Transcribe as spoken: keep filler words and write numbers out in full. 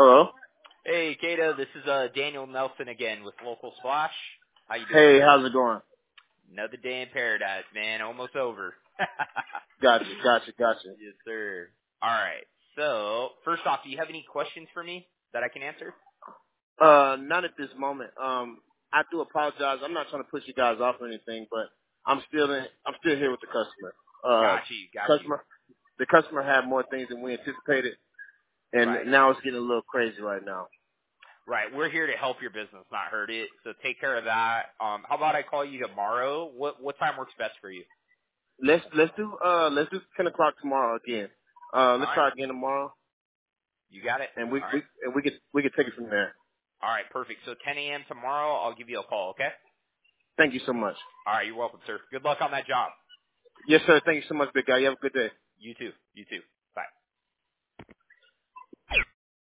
Hello? Hey, Kato, this is uh Daniel Nelson again with Local Splash. How you doing, Hey, sir? how's it going? Another day in paradise, man. Almost over. Gotcha, gotcha, gotcha. Yes, sir. All right. So, first off, do you have any questions for me that I can answer? Uh, not at this moment. Um, I do apologize. I'm not trying to push you guys off or anything, but I'm still in, I'm still here with the customer. Uh, Got you. Got you. customer, the customer had more things than we anticipated, Right. and now it's getting a little crazy right now. Right. We're here to help your business, not hurt it. So take care of that. Um, how about I call you tomorrow? What what time works best for you? Let's let's do uh let's do ten o'clock tomorrow again. Uh, All let's right. try again tomorrow, You got it. and we All right. we and we could we could take it from there. All right. Perfect. So ten a.m. tomorrow, I'll give you a call. Okay. Thank you so much. All right. You're welcome, sir. Good luck on that job. Yes, sir. Thank you so much, big guy. You have a good day. You too. You too.